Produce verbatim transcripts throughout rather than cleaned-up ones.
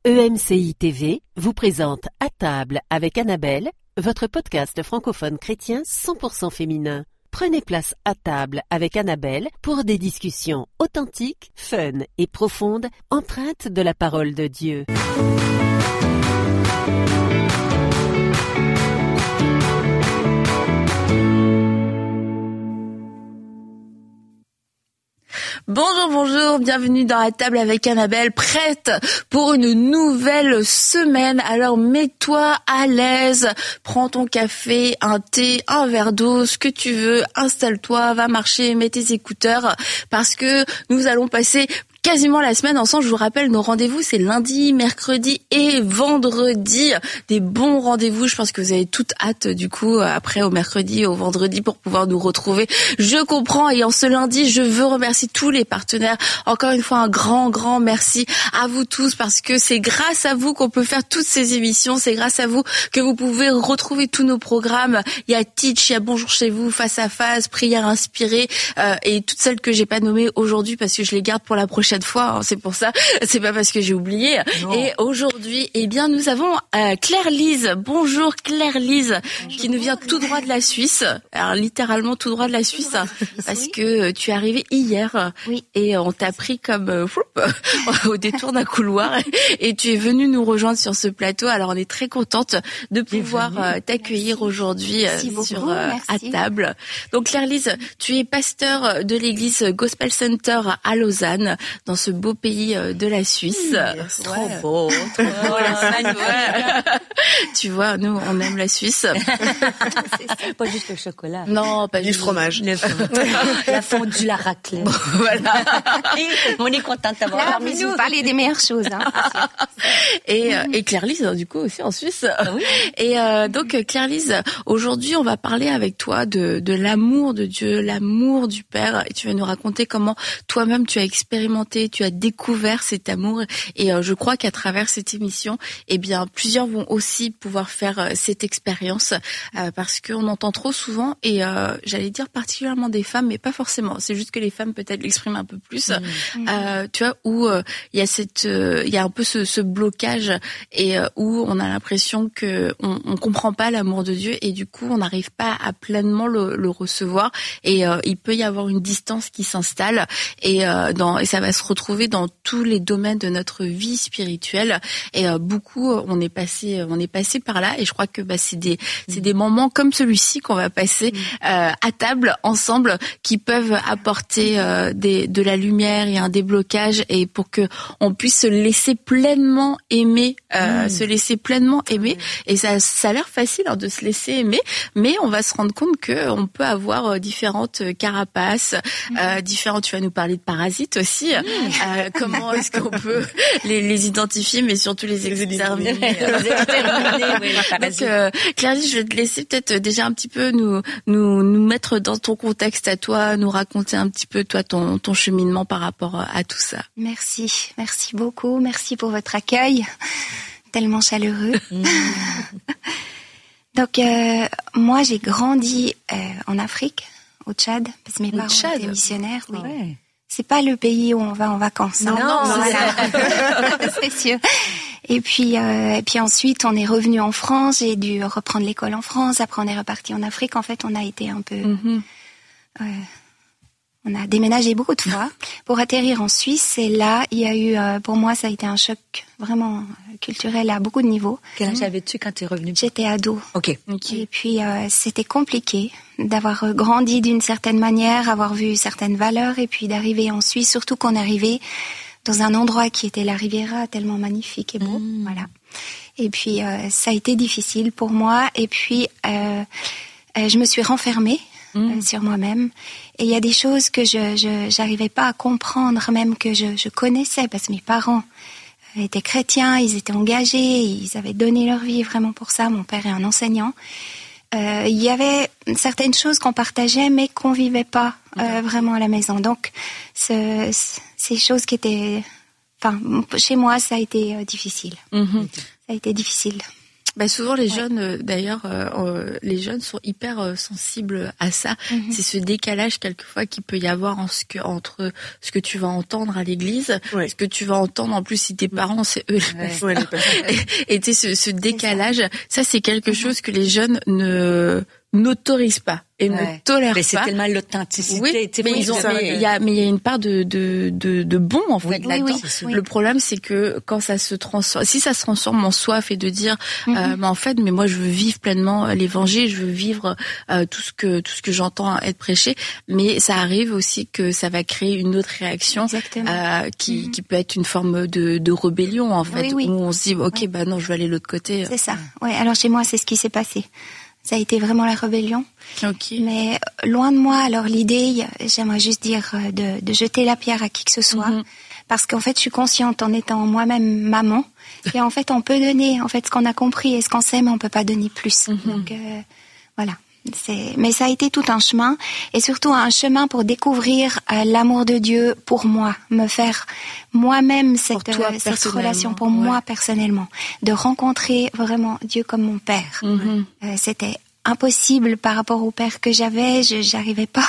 E M C I T V vous présente À table avec Annabelle, votre podcast francophone chrétien cent pour cent féminin. Prenez place à table avec Annabelle pour des discussions authentiques, fun et profondes, empreintes de la parole de Dieu. Bonjour, bonjour, bienvenue dans la table avec Annabelle, prête pour une nouvelle semaine. Alors mets-toi à l'aise, prends ton café, un thé, un verre d'eau, ce que tu veux, installe-toi, va marcher, mets tes écouteurs, parce que nous allons passer quasiment la semaine ensemble. Je vous rappelle, nos rendez-vous, c'est lundi, mercredi et vendredi. Des bons rendez-vous. Je pense que vous avez toute hâte, du coup, après au mercredi, au vendredi, pour pouvoir nous retrouver. Je comprends. Et en ce lundi, je veux remercier tous les partenaires. Encore une fois, un grand, grand merci à vous tous, parce que c'est grâce à vous qu'on peut faire toutes ces émissions. C'est grâce à vous que vous pouvez retrouver tous nos programmes. Il y a Teach, il y a Bonjour chez vous, Face à Face, Prière inspirée, euh, et toutes celles que j'ai pas nommées aujourd'hui parce que je les garde pour la prochaine fois, c'est pour ça, c'est pas parce que j'ai oublié. Non. Et aujourd'hui, eh bien, nous avons euh, Claire-Lise. Bonjour Claire-Lise, bonjour, qui nous vient tout droit de la Suisse. Alors littéralement tout droit de la Suisse, parce oui. que tu es arrivée hier, oui. et on t'a pris comme euh, floup, au détour d'un couloir, et tu es venue nous rejoindre sur ce plateau. Alors on est très contente de pouvoir euh, t'accueillir merci. aujourd'hui euh, sur euh, à table. Donc Claire-Lise, tu es pasteur de l'église Gospel Center à Lausanne, dans ce beau pays de la Suisse. Mmh, trop ouais. beau, trop beau l'Espagne. Ouais. Tu vois, nous, on aime la Suisse. C'est pas juste le chocolat. Non, pas juste le fromage. Le la fondue, la raclette. Bon, voilà. On est contente d'avoir parmi nous. Vous parlez des meilleures choses. Hein. et, mmh. et Claire-Lise, du coup, aussi en Suisse. Oui. Et euh, donc, Claire-Lise, aujourd'hui, on va parler avec toi de, de l'amour de Dieu, l'amour du Père. Et tu vas nous raconter comment toi-même tu as expérimenté, tu as découvert cet amour, et euh, je crois qu'à travers cette émission, eh bien, plusieurs vont aussi pouvoir faire euh, cette expérience, euh, parce qu'on entend trop souvent, et euh, j'allais dire particulièrement des femmes, mais pas forcément. C'est juste que les femmes peut-être l'expriment un peu plus. Mmh. Euh, tu vois, où il euh, y a cette, il euh, y a un peu ce, ce blocage, et euh, où on a l'impression que on, on comprend pas l'amour de Dieu, et du coup, on n'arrive pas à pleinement le, le recevoir, et euh, il peut y avoir une distance qui s'installe, et euh, dans, et ça va se retrouver dans tous les domaines de notre vie spirituelle, et euh, beaucoup on est passé on est passé par là, et je crois que bah c'est des mmh. c'est des moments comme celui-ci qu'on va passer mmh. euh, à table ensemble, qui peuvent apporter euh, des de la lumière et un déblocage, et pour que on puisse se laisser pleinement aimer, euh, mmh. se laisser pleinement aimer. Et ça ça a l'air facile, hein, de se laisser aimer, mais on va se rendre compte que on peut avoir différentes carapaces, mmh. euh, différentes. Tu vas nous parler de parasites aussi. Mmh. Euh, comment est-ce qu'on peut les, les identifier, mais surtout les exterminer. Les exterminer, oui, les Donc, euh, Claire-Lise, je vais te laisser peut-être déjà un petit peu nous, nous, nous mettre dans ton contexte à toi, nous raconter un petit peu, toi, ton, ton cheminement par rapport à tout ça. Merci, merci beaucoup, merci pour votre accueil, tellement chaleureux. Mmh. Donc, euh, moi, j'ai grandi euh, en Afrique, au Tchad, parce que mes parents Tchad. étaient missionnaires. Oui. Ouais. C'est pas le pays où on va en vacances. Non, hein. non, voilà. C'est sûr. Et puis, euh, et puis ensuite, on est revenu en France. J'ai dû reprendre l'école en France. Après, on est reparti en Afrique. En fait, on a été un peu, mm-hmm. euh, on a déménagé beaucoup de fois pour atterrir en Suisse. Et là, il y a eu, euh, pour moi, ça a été un choc vraiment culturel à beaucoup de niveaux. Quel âge avais-tu quand tu es revenue? J'étais ado. Ok. okay. Et puis, euh, c'était compliqué d'avoir grandi d'une certaine manière, avoir vu certaines valeurs, et puis d'arriver en Suisse, surtout qu'on arrivait dans un endroit qui était la Riviera, tellement magnifique et beau. Mmh. Voilà. Et puis, euh, ça a été difficile pour moi. Et puis, euh, euh, je me suis renfermée mmh. euh, sur moi-même. Et il y a des choses que je, je j'arrivais pas à comprendre, même que je, je connaissais, parce que mes parents étaient chrétiens, ils étaient engagés, ils avaient donné leur vie vraiment pour ça. Mon père est un enseignant. Euh, il y avait certaines choses qu'on partageait, mais qu'on vivait pas euh, vraiment à la maison. Donc, ce, ces choses qui étaient, enfin, chez moi, ça a été euh, difficile. Mm-hmm. Ça a été difficile. Bah souvent les Ouais. jeunes, euh, d'ailleurs, euh, euh, les jeunes sont hyper euh, sensibles à ça. Mhm. C'est ce décalage quelquefois qu'il peut y avoir en ce que, entre ce que tu vas entendre à l'église, Ouais. ce que tu vas entendre en plus si tes parents c'est eux les Ouais. pasteurs. Ouais, les pasteurs. Et tu sais, ce, ce décalage, ça c'est quelque chose que les jeunes ne n'autorisent pas et Ouais. ne tolèrent Mais c'est pas. tellement l'authenticité. Oui, tu sais, mais faut ils ont, que- mais il y a, mais il y a une part de de de, de bon en fait Oui, là-dedans. oui, c'est sûr. oui. Le problème, c'est que quand ça se transforme, si ça se transforme en soif et de dire, Mhm. euh, mais en fait, mais moi je veux vivre pleinement l'évangile, je veux vivre euh, tout ce que tout ce que j'entends être prêché, mais ça arrive aussi que ça va créer une autre réaction. Exactement. Euh, qui, Mhm. qui peut être une forme de, de rébellion en fait, Oui, oui. où on se dit ok Ouais. bah non je vais aller de l'autre côté. C'est ça. Ouais. Alors chez moi, c'est ce qui s'est passé. Ça a été vraiment la rébellion. Ok. Mais euh, loin de moi, alors l'idée, euh, j'aimerais juste dire euh, de, de jeter la pierre à qui que ce soit. Mhm. Parce qu'en fait, je suis consciente en étant moi-même maman. Et en fait, on peut donner en fait ce qu'on a compris et ce qu'on sait, mais on peut pas donner plus. Mhm. Donc euh, voilà. C'est, mais ça a été tout un chemin, et surtout un chemin pour découvrir euh, l'amour de Dieu pour moi, me faire moi-même cette, toi, euh, cette personnellement, relation pour ouais. moi personnellement, de rencontrer vraiment Dieu comme mon père. Mhm. Euh, c'était impossible par rapport au père que j'avais, je j'arrivais pas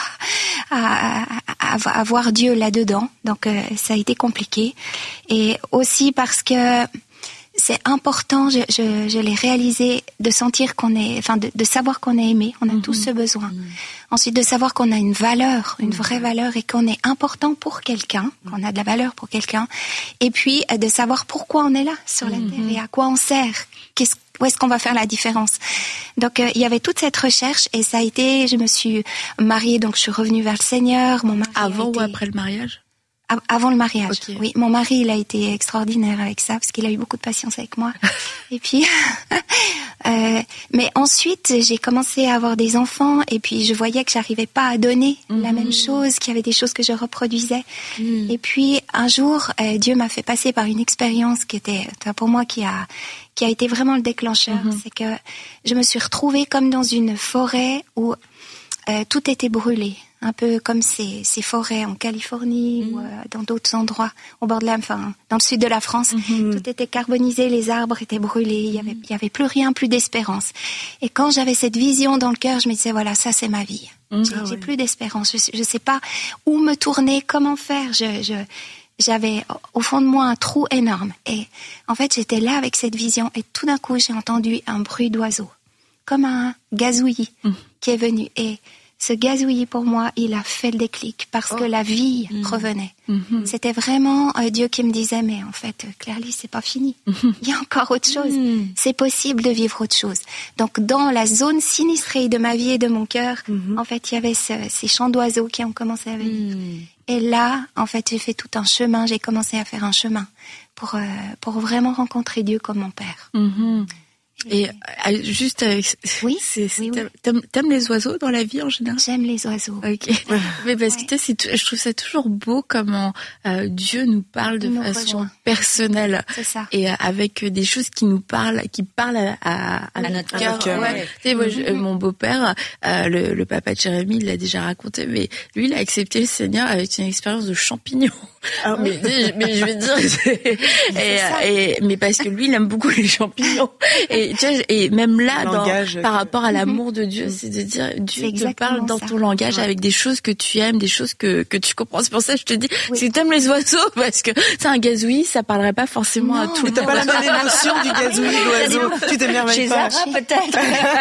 à, à, à, à voir Dieu là-dedans, donc euh, ça a été compliqué, et aussi parce que c'est important, je, je, je l'ai réalisé, de sentir qu'on est, enfin, de, de savoir qu'on est aimé. On a Mhm. tous ce besoin. Ensuite, de savoir qu'on a une valeur, une vraie valeur, et qu'on est important pour quelqu'un, qu'on a de la valeur pour quelqu'un. Et puis, euh, de savoir pourquoi on est là sur la terre et à quoi on sert. Qu'est-ce, où est-ce qu'on va faire la différence? Donc, euh, il y avait toute cette recherche, et ça a été, je me suis mariée, donc je suis revenue vers le Seigneur. Mon mari a Avant été- ou après le mariage? Av- Avant le mariage, Ok. oui. Mon mari, il a été extraordinaire avec ça, parce qu'il a eu beaucoup de patience avec moi. Et puis, euh, mais ensuite, j'ai commencé à avoir des enfants, et puis je voyais que j'arrivais pas à donner la même chose, qu'il y avait des choses que je reproduisais. Et puis, un jour, euh, Dieu m'a fait passer par une expérience qui était, enfin, pour moi, qui a, qui a été vraiment le déclencheur. C'est que je me suis retrouvée comme dans une forêt où euh, tout était brûlé. Un peu comme ces, ces forêts en Californie ou euh, dans d'autres endroits, au bord de la, enfin, dans le sud de la France. Tout était carbonisé, les arbres étaient brûlés, il y avait, il y avait plus rien, plus d'espérance. Et quand j'avais cette vision dans le cœur, je me disais, voilà, ça c'est ma vie. J'ai, Ah j'ai ouais. plus d'espérance, je, je sais pas où me tourner, comment faire. Je, je, j'avais au fond de moi un trou énorme. Et en fait, j'étais là avec cette vision, et tout d'un coup, j'ai entendu un bruit d'oiseau, comme un gazouillis qui est venu. Et ce gazouillis, pour moi, il a fait le déclic, parce que la vie revenait. C'était vraiment euh, Dieu qui me disait, mais en fait, euh, Claire-Lise, c'est pas fini. Il y a encore autre chose. C'est possible de vivre autre chose. Donc, dans la zone sinistrée de ma vie et de mon cœur, en fait, il y avait ce, ces chants d'oiseaux qui ont commencé à venir. Et là, en fait, j'ai fait tout un chemin. J'ai commencé à faire un chemin pour, euh, pour vraiment rencontrer Dieu comme mon père. Mhm. Et euh, juste avec, Oui, c'est, c'est- oui, oui. t'aimes, t'aimes les oiseaux dans la vie en général? J'aime les oiseaux. Ok. Mais parce que Ouais. tu sais, c'est tou- je trouve ça toujours beau comment euh, Dieu nous parle de Il nous façon rejoint. personnelle C'est ça. et euh, avec euh, des choses qui nous parlent, qui parlent à, à, à À notre notre cœur. cœur, Ouais. ouais. Tu sais, moi, je- euh, mon beau-père, euh, le, le papa de Jérémy, il l'a déjà raconté, mais lui, il a accepté le Seigneur avec une expérience de champignons. Ah mais, mais je veux dire, c'est- et, ça. et, mais parce que lui, il aime beaucoup les champignons. Et tu vois, et même là, Le dans, langage par que- rapport à l'amour de Dieu, c'est de dire, Dieu te exactement parle dans ça. ton langage Ouais. avec des choses que tu aimes, des choses que, que tu comprends. C'est pour ça que je te dis, Oui. si t'aimes les oiseaux, parce que c'est un gazouillis, ça parlerait pas forcément à Non, tout le T'as monde. pas la même émotion du gazouillis de l'oiseau. Tu t'émerveilles Chez pas. Zara, peut-être.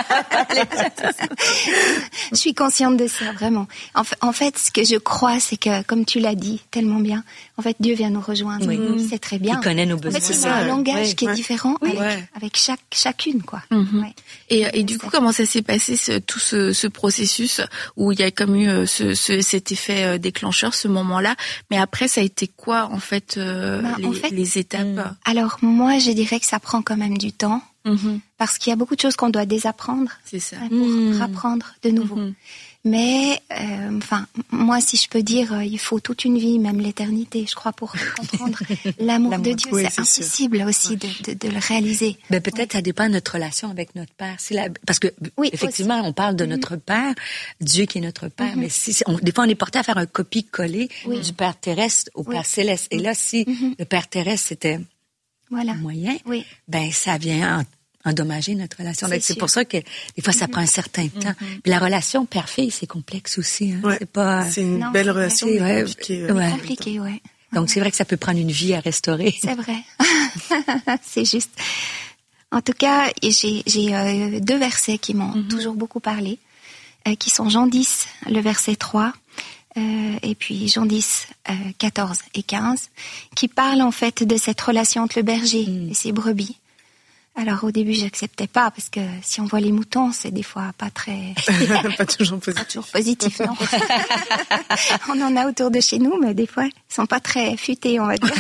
Je suis consciente de ça, vraiment. En fait, en fait, ce que je crois, c'est que, comme tu l'as dit tellement bien, en fait, Dieu vient nous rejoindre. Oui. C'est très bien. Il connaît nos En besoins. fait, c'est ça, un ouais. langage Ouais, qui est ouais. différent avec, Ouais. avec chaque, chacune, quoi. Mhm. Ouais. Et, et du coup, comment ça s'est passé ce, tout ce, ce processus où il y a comme eu euh, ce, ce, cet effet euh, déclencheur, ce moment-là. Mais après, ça a été quoi en fait, euh, Bah, les, en fait, les étapes? Alors, moi, je dirais que ça prend quand même du temps, Mhm. parce qu'il y a beaucoup de choses qu'on doit désapprendre C'est ça. hein, pour Mm. rapprendre de nouveau. Mhm. Mais, euh, enfin, moi, si je peux dire, euh, il faut toute une vie, même l'éternité, je crois, pour comprendre l'amour de L'amour. Dieu. Oui, c'est c'est sûr. impossible aussi de, de, de le réaliser. Ben peut-être ça dépend de notre relation avec notre père. Si la, parce que Oui, effectivement, on parle de notre père, Dieu qui est notre père, mais si on, des fois on est porté à faire un copie-coller Oui. du père terrestre au Oui. père céleste. Et là, si Mhm. le père terrestre c'était Voilà. moyen, Oui. ben ça vient endommager notre relation. C'est Donc, c'est sûr. pour ça que des fois, ça Mm-hmm. prend un certain temps. Mm-hmm. Puis la relation père-fille, c'est complexe aussi. Hein. Ouais. C'est pas... C'est une Non, belle c'est vrai. relation, C'est mais vrai. compliquée. euh, Ouais. Compliqué, ouais. Donc, c'est vrai que ça peut prendre une vie à restaurer. C'est vrai. C'est juste. En tout cas, j'ai, j'ai euh, deux versets qui m'ont Mhm. toujours beaucoup parlé, euh, qui sont Jean dix, le verset trois, euh, et puis Jean dix, euh, quatorze et quinze, qui parlent en fait de cette relation entre le berger Mm. et ses brebis. Alors au début, j'acceptais pas, parce que si on voit les moutons, c'est des fois pas très... Pas toujours positif. toujours positif, non. On en a autour de chez nous, mais des fois, ils sont pas très futés, on va dire.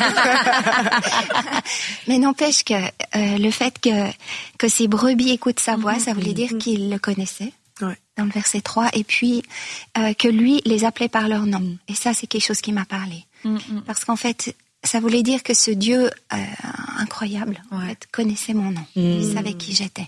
Mais n'empêche que euh, le fait que que ces brebis écoutent sa voix, ça voulait dire qu'il le connaissait. Ouais. Dans le verset trois, et puis euh, que lui les appelait par leur nom. Et ça, c'est quelque chose qui m'a parlé. Mm-hmm. Parce qu'en fait, ça voulait dire que ce Dieu euh, incroyable, en Ouais. fait, connaissait mon nom. Mm. Il savait qui j'étais.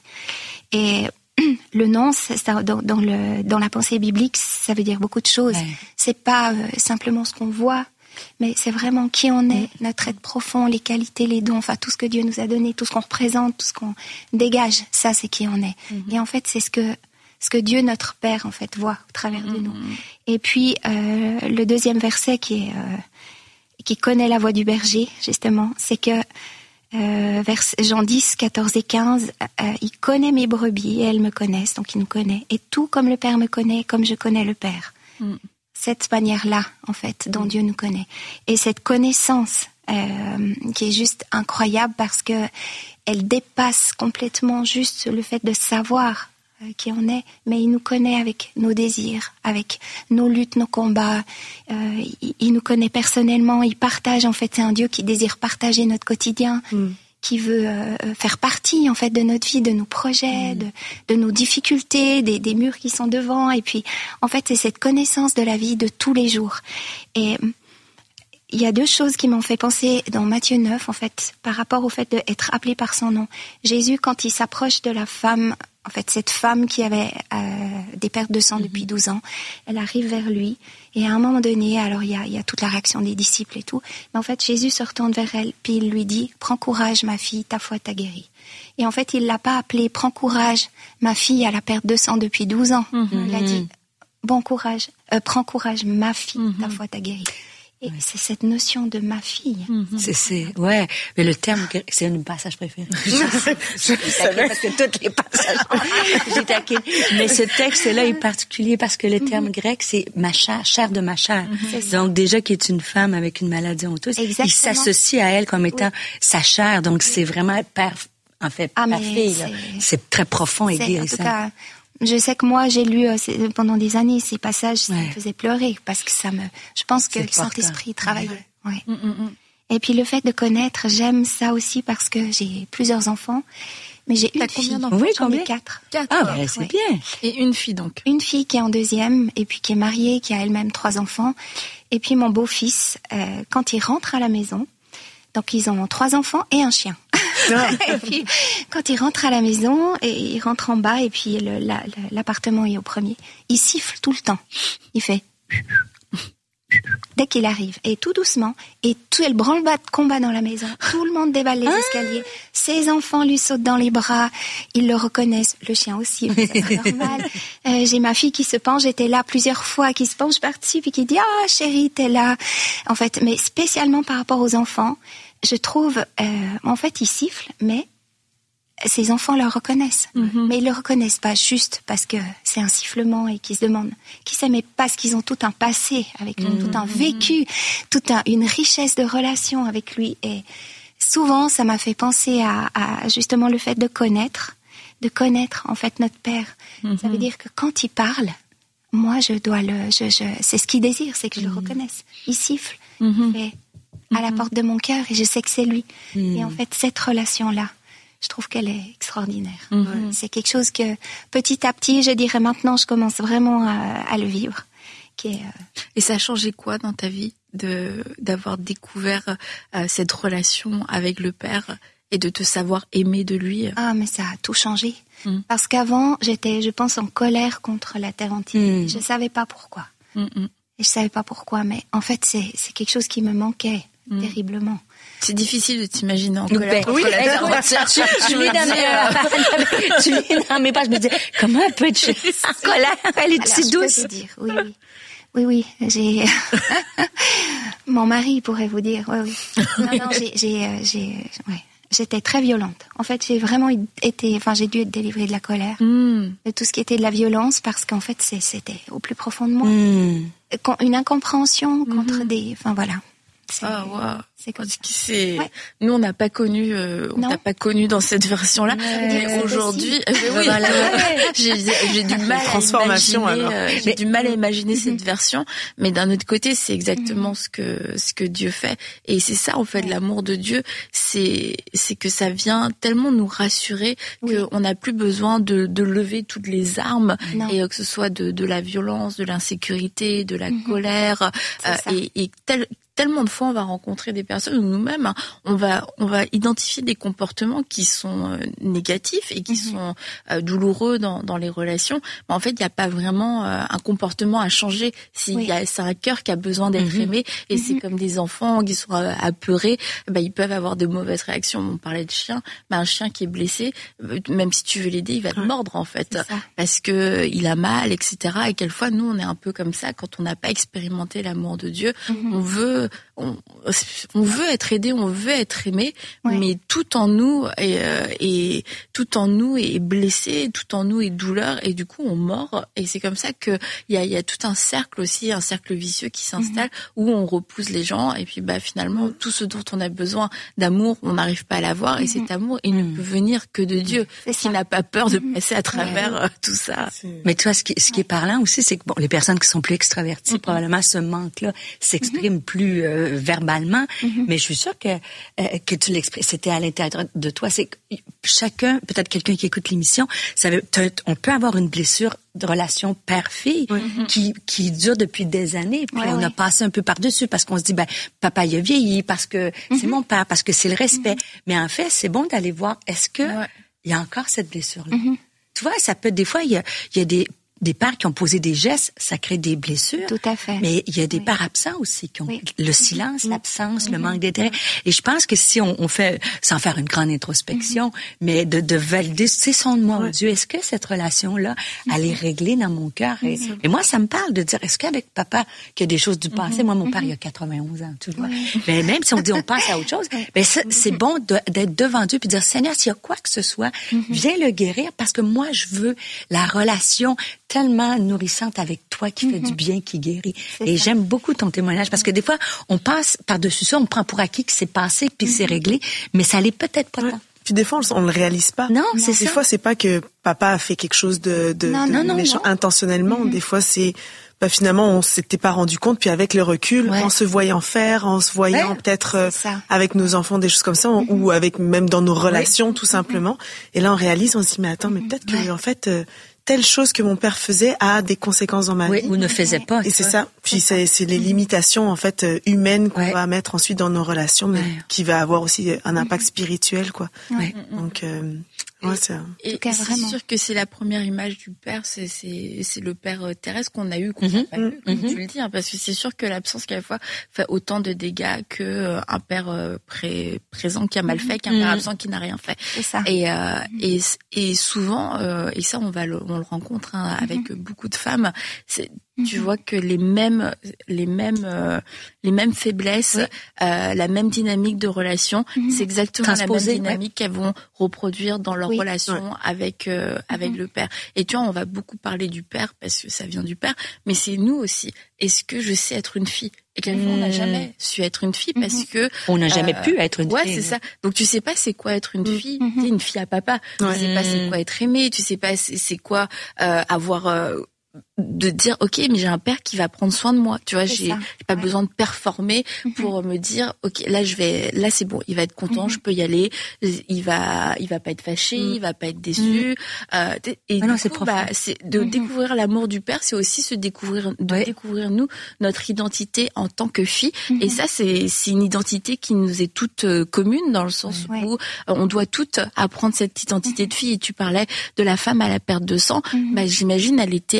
Et le nom, c'est ça, dans, dans, le, dans la pensée biblique, ça veut dire beaucoup de choses. Ouais. C'est pas euh, simplement ce qu'on voit, mais c'est vraiment qui on est, notre être profond, les qualités, les dons, enfin tout ce que Dieu nous a donné, tout ce qu'on représente, tout ce qu'on dégage. Ça, c'est qui on est. Mm-hmm. Et en fait, c'est ce que ce que Dieu, notre Père, en fait, voit au travers de nous. Et puis euh, le deuxième verset qui est euh, qui connaît la voix du berger, justement, c'est que euh, vers Jean dix, quatorze et quinze, euh, il connaît mes brebis et elles me connaissent, donc il nous connaît. Et tout comme le Père me connaît, comme je connais le Père. Mm. Cette manière-là, en fait, dont Dieu nous connaît. Et cette connaissance euh, qui est juste incroyable parce que elle dépasse complètement juste le fait de savoir euh, qui on est, mais il nous connaît avec nos désirs, avec nos luttes, nos combats. Euh, il, il nous connaît personnellement, il partage, en fait, c'est un Dieu qui désire partager notre quotidien, Mm. qui veut euh, faire partie, en fait, de notre vie, de nos projets, de, de nos difficultés, des, des murs qui sont devant. Et puis, en fait, c'est cette connaissance de la vie de tous les jours. Et il y a deux choses qui m'ont fait penser dans Matthieu neuf, en fait, par rapport au fait d'être appelé par son nom. Jésus, quand il s'approche de la femme, en fait, cette femme qui avait euh, des pertes de sang depuis douze ans, elle arrive vers lui. Et à un moment donné, alors il y a, il y a toute la réaction des disciples et tout. Mais en fait, Jésus se retourne vers elle, puis il lui dit « Prends courage, ma fille, ta foi t'a guérie ». Et en fait, il l'a pas appelée « Prends courage, ma fille a la perte de sang depuis douze ans Mm-hmm. ». Il a dit « Bon courage, euh, prends courage, ma fille, Mm-hmm. ta foi t'a guérie ». Et c'est cette notion de ma fille. Mm-hmm. C'est, c'est, ouais. Mais le terme, grec, c'est un de mes passages préférés. Je savais. Parce que tous les passages, j'ai taqué. Mais ce texte-là est particulier parce que le terme grec, c'est ma chair, chair de ma chair. C'est ça. Donc, déjà, qui est une femme avec une maladie honteuse, Exactement. il s'associe à elle comme étant sa chair. Donc, c'est vraiment père, en fait, Ah, mais père-fille, là. c'est- C'est très profond et C'est- en guérissant. tout cas, je sais que moi, j'ai lu euh, c'est- pendant des années ces passages, ça Ouais. me faisait pleurer parce que ça me. Je pense que C'est le Saint-Esprit important. travaillait. Ouais. Mm, mm, mm. Et puis le fait de connaître, j'aime ça aussi parce que j'ai plusieurs enfants, mais j'ai T'as une combien fille. d'enfants? Oui, J'en ai combien? quatre. Quatre. Ah, ben, c'est Ouais. bien. Et une fille, donc. Une fille qui est en deuxième et puis qui est mariée, qui a elle-même trois enfants. Et puis mon beau-fils, euh, quand il rentre à la maison, donc ils ont trois enfants et un chien. Et puis quand il rentre à la maison, et il rentre en bas et puis le, la- la- l'appartement est au premier, il siffle tout le temps. Il fait dès qu'il arrive, et tout doucement, et tout est le branle-bas de combat dans la maison. Tout le monde dévale les escaliers. Ses enfants lui sautent dans les bras. Ils le reconnaissent. Le chien aussi, mais c'est normal. Euh, j'ai ma fille qui se penche. J'étais là plusieurs fois, qui se penche par-dessus, puis qui dit « Ah, chérie, t'es là ». En fait, mais spécialement par rapport aux enfants, je trouve, euh, en fait, ils sifflent, mais ces enfants le reconnaissent. Mais ils le reconnaissent pas juste parce que c'est un sifflement et qu'ils se demandent qui c'est, mais parce qu'ils ont tout un passé avec lui, tout un vécu, toute un, une richesse de relations avec lui. Et souvent, ça m'a fait penser à, à justement le fait de connaître, de connaître en fait notre Père. Ça veut dire que quand il parle, moi, je dois le, je, je, c'est ce qu'il désire, c'est que je le reconnaisse. Il siffle, il fait à la porte de mon cœur et je sais que c'est lui. Et en fait, cette relation-là, je trouve qu'elle est extraordinaire. Mhm. C'est quelque chose que petit à petit, je dirais maintenant, je commence vraiment à, à le vivre. Qui est, euh, Et ça a changé quoi dans ta vie de d'avoir découvert euh, cette relation avec le Père et de te savoir aimer de lui? Ah, mais ça a tout changé. Mm. Parce qu'avant, j'étais, je pense, en colère contre la terre entière. Mm. Je savais pas pourquoi. Mm, mm. Et je savais pas pourquoi, mais en fait, c'est, c'est quelque chose qui me manquait. mmh. terriblement. C'est difficile de t'imaginer en colère. Ben, oui, tu, tu lis dans mes, tu lis dans mes pages, je me dis, comment elle peut être en colère? Elle est si douce. Je peux te dire, oui, oui. Oui, oui, j'ai, mon mari pourrait vous dire, oui, oui. Non, non, j'ai, j'ai, j'ai, ouais. J'étais très violente. En fait, j'ai vraiment été, enfin, j'ai dû être délivrée de la colère, mmh. de tout ce qui était de la violence, parce qu'en fait, c'est, c'était au plus profond de moi. Mmh. Une incompréhension contre mmh. des, enfin, voilà. C'est, ah, wow. C'est comme ça. C'est... Ouais. Nous, on n'a pas connu, euh, on n'a pas connu dans cette version-là. Ouais, mais aujourd'hui, euh, oui, voilà. j'ai, j'ai du mal à imaginer, euh, j'ai mais... du mal à imaginer mm-hmm. cette version. Mais d'un autre côté, c'est exactement mm-hmm. ce que, ce que Dieu fait. Et c'est ça, en fait, ouais. l'amour de Dieu. C'est, c'est que ça vient tellement nous rassurer oui. qu'on n'a plus besoin de, de lever toutes les armes. Non. Et euh, que ce soit de, de la violence, de l'insécurité, de la mm-hmm. colère, euh, et, et tel, tellement de fois on va rencontrer des personnes où nous-mêmes hein, on va on va identifier des comportements qui sont euh, négatifs et qui mmh. sont euh, douloureux dans dans les relations, mais en fait il n'y a pas vraiment euh, un comportement à changer. Si oui. y a c'est un cœur qui a besoin d'être mmh. aimé et mmh. c'est comme des enfants qui sont euh, apeurés, ben ils peuvent avoir de mauvaises réactions. On parlait de chien, ben un chien qui est blessé, même si tu veux l'aider, il va te ouais. mordre en fait parce que il a mal, et cetera. Et quelquefois nous on est un peu comme ça quand on n'a pas expérimenté l'amour de Dieu, mmh. on veut On, on veut être aidé, on veut être aimé, ouais. mais tout en nous est, euh, est tout en nous est blessé, tout en nous est douleur, et du coup on mord. Et c'est comme ça que il y a, y a tout un cercle aussi, un cercle vicieux qui s'installe mm-hmm. où on repousse les gens. Et puis bah finalement tout ce dont on a besoin d'amour, on n'arrive pas à l'avoir. Mm-hmm. Et cet amour, il mm-hmm. ne peut venir que de Dieu, qui n'a pas peur de passer à travers ouais. tout ça. Mais toi, ce qui, ce qui est parlant aussi, c'est que bon, les personnes qui sont plus extraverties, mm-hmm. probablement ce manque-là s'exprime mm-hmm. plus Euh, verbalement, mm-hmm. mais je suis sûre que euh, que tu l'exprimes. C'était à l'intérieur de toi. C'est que chacun, peut-être quelqu'un qui écoute l'émission, ça veut, on peut avoir une blessure de relation père-fille mm-hmm. qui qui dure depuis des années. Puis ouais, on ouais. a passé un peu par-dessus parce qu'on se dit ben papa il a vieilli parce que mm-hmm. c'est mon père, parce que c'est le respect. Mm-hmm. Mais en fait, c'est bon d'aller voir est-ce que ouais. il y a encore cette blessure-là. Mm-hmm. Tu vois, ça peut des fois il y a il y a des des pères qui ont posé des gestes, ça crée des blessures. Tout à fait. Mais il y a des oui. pères absents aussi qui ont oui. le silence, mm-hmm. l'absence, mm-hmm. le manque d'intérêt. Et je pense que si on, on fait, sans faire une grande introspection, mm-hmm. mais de, de valider, c'est son de moi, ouais. oh Dieu, est-ce que cette relation-là, mm-hmm. elle est réglée dans mon cœur? Et, mm-hmm. et moi, ça me parle de dire, est-ce qu'avec papa, qu'il y a des choses du passé, mm-hmm. moi, mon père, il a quatre-vingt-onze ans, tu vois. Mm-hmm. Mais même si on dit on pense à autre chose, ben c'est, c'est bon de, d'être devant Dieu puis de dire, Seigneur, s'il y a quoi que ce soit, mm-hmm. viens le guérir parce que moi, je veux la relation tellement nourrissante avec toi qui fait mm-hmm. du bien, qui guérit. C'est et ça. J'aime beaucoup ton témoignage parce que des fois, on passe par-dessus ça, on prend pour acquis que c'est passé puis mm-hmm. c'est réglé, mais ça l'est peut-être pas ouais. tant. Puis des fois, on, on le réalise pas. Non, c'est des ça. Des fois, c'est pas que papa a fait quelque chose de, de, non, de non, méchant non. intentionnellement. Mm-hmm. Des fois, c'est bah finalement on s'était pas rendu compte, puis avec le recul, ouais. en se voyant faire, en se voyant ouais. peut-être euh, avec nos enfants des choses comme ça, mm-hmm. ou avec même dans nos relations ouais. tout simplement. Mm-hmm. Et là, on réalise, on se dit mais attends, mais peut-être que ouais. en fait. Euh, telle chose que mon père faisait a des conséquences dans ma oui, vie. Ou ne faisait pas. Et c'est ça. Puis c'est, c'est les limitations, en fait, humaines qu'on ouais. va mettre ensuite dans nos relations, mais ouais. qui va avoir aussi un impact spirituel, quoi. Ouais. Donc, euh, ouais, c'est un... Et, et c'est vraiment. sûr que c'est la première image du père, c'est, c'est, c'est le père terrestre qu'on a eu, qu'on n'a mm-hmm. pas eu, comme mm-hmm. tu le dis, hein, parce que c'est sûr que l'absence, quelquefois, fait autant de dégâts que euh, un père euh, pré- présent qui a mal fait, qu'un mm-hmm. père absent qui n'a rien fait. C'est ça. Et, euh, et, et souvent, euh, et ça, on va le, on le rencontre, hein, avec mmh. beaucoup de femmes, c'est, tu mmh. vois que les mêmes, les mêmes, euh, les mêmes faiblesses, oui. euh, la même dynamique de relation, mmh. c'est exactement Transposé, la même dynamique ouais. qu'elles vont reproduire dans leur oui. relation ouais. avec euh, mmh. avec le père. Et tu vois, on va beaucoup parler du père parce que ça vient du père, mais c'est nous aussi. Est-ce que je sais être une fille? Et quelquefois, mmh. on n'a jamais su être une fille parce que... On n'a jamais euh, pu être une ouais, fille. Ouais, c'est ça. Donc, tu sais pas c'est quoi être une mmh. fille. Mmh. Tu sais, une fille à papa. Ouais. Tu sais pas c'est quoi être aimée. Tu sais pas c'est, c'est quoi euh, avoir... Euh, de dire ok mais j'ai un père qui va prendre soin de moi, tu vois, j'ai, j'ai pas ouais. besoin de performer mm-hmm. pour me dire ok là je vais là c'est bon, il va être content, mm-hmm. je peux y aller, il va il va pas être fâché, mm-hmm. il va pas être déçu. Mm-hmm. euh, et ah non, du coup, bah, c'est de mm-hmm. découvrir l'amour du père, c'est aussi se découvrir de ouais. découvrir nous notre identité en tant que fille. Mm-hmm. Et ça c'est c'est une identité qui nous est toute euh, commune dans le sens ouais. où euh, on doit toutes apprendre cette identité mm-hmm. de fille. Et tu parlais de la femme à la perte de sang, mm-hmm. bah j'imagine elle était elle était